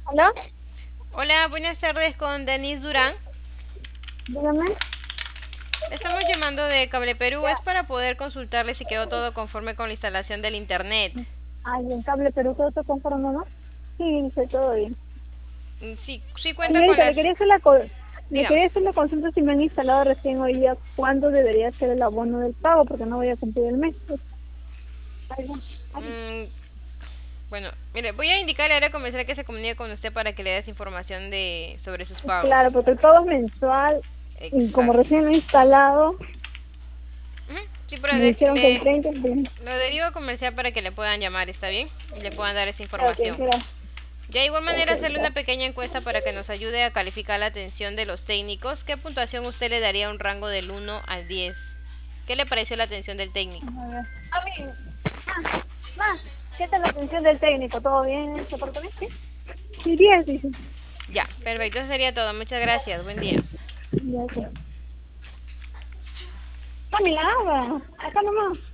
¿Hola? Hola, buenas tardes con Denise Durán. Dígame. Le estamos llamando de Cable Perú. Es para poder consultarle si quedó todo conforme con la instalación del internet. Ay, en Cable Perú, ¿todo se conforma, no? Sí, dice todo bien. Sí, sí cuenta con Señorita, le las... quería hacer le Dígame. quería hacer la consulta si me han instalado recién hoy día, ¿cuándo debería ser el abono del pago? Porque no voy a cumplir el mes. Ay, no. Ay, Mm, bueno, mire, voy a indicarle al área comercial que se comunique con usted para que le des información sobre sus claro, pagos. porque el pago es mensual y como Exacto. recién lo he instalado, Ujú. Sí, pero me dijeron que el 30 es bien. lo derivo a comercial para que le puedan llamar, ¿está bien? Y le puedan dar esa Ok, información. gracias. Ya de igual Ok, manera hacerle una gracias. pequeña encuesta para que nos ayude a calificar la atención de los técnicos. ¿Qué puntuación usted le daría a un rango del 1 al 10? ¿Qué le pareció la atención del técnico? A ver. Mami, más, ¿qué tal la atención del técnico? ¿Todo bien en su apartamento? Sí, 10, dice. Ya, perfecto, eso sería todo. Muchas gracias. Buen día. Ya, sí. Mami, la haga. Acá nomás.